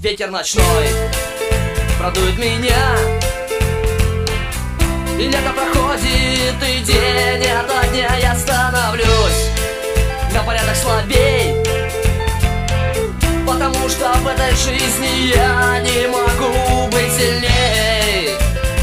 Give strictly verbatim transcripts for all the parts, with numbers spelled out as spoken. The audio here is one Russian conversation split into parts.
ветер ночной продует меня, и лето проходит, и день ото дня я становлюсь на порядок слабей, потому что в этой жизни я не могу быть сильней.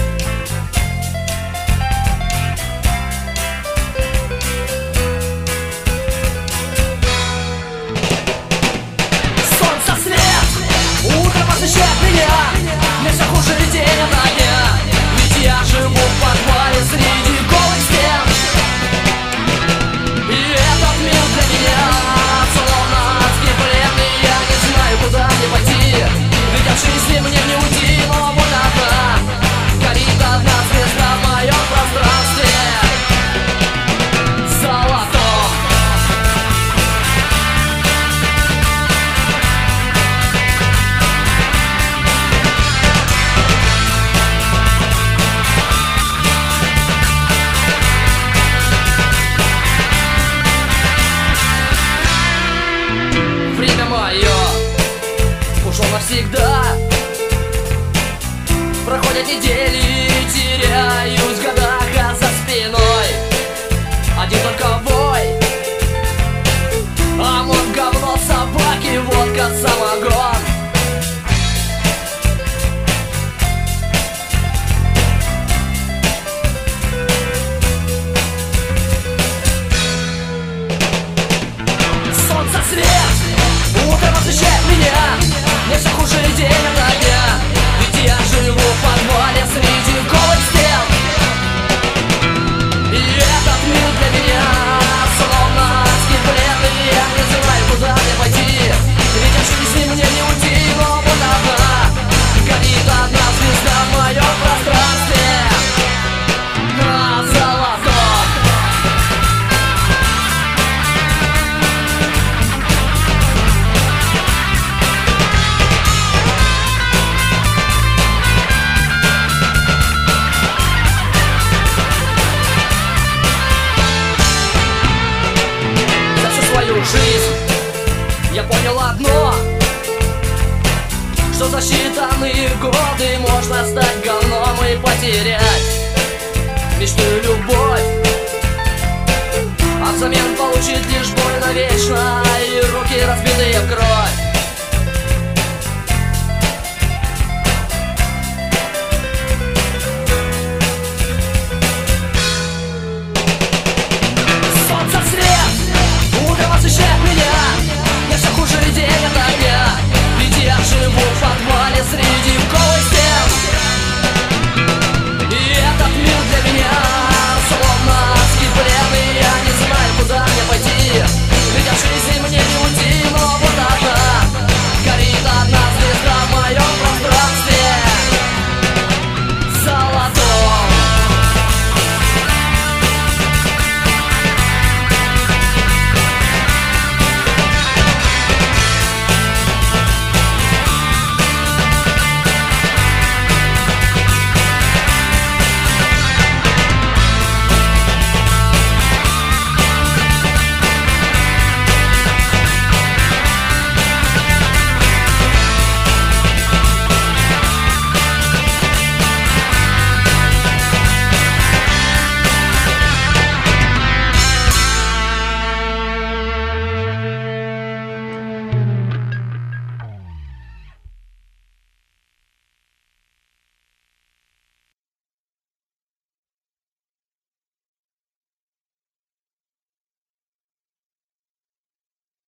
Солнце, свет, утро посвящает меня, мне все хуже день ото дня, ведь я живу в подвале среди голых стен, и этот мир для меня словно адский плен, и я не знаю, куда мне пойти, ведь от жизни мне не уйти, но вот одна горит одна звезда в моем пространстве золотом. Время мое ушло навсегда, проходят недели, теряюсь в годах, а за спиной один только бой. ОМОН, говно, собаки, водка, самогон. Солнце, свет, утро посвящает меня, мне все хуже день ото дня, ведь я живу в подвале среди голых стен, и этот мир для меня словно адский плен, и я не знаю, куда мне пойти, ведь от жизни мне не уйти, но вот одна горит одна звезда в моем пространстве на золотом. За всю свою жизнь я понял одно, что за считанные годы можно стать говном и потерять мечту и любовь, а взамен получить лишь боль навечно и руки разбитые в кровь.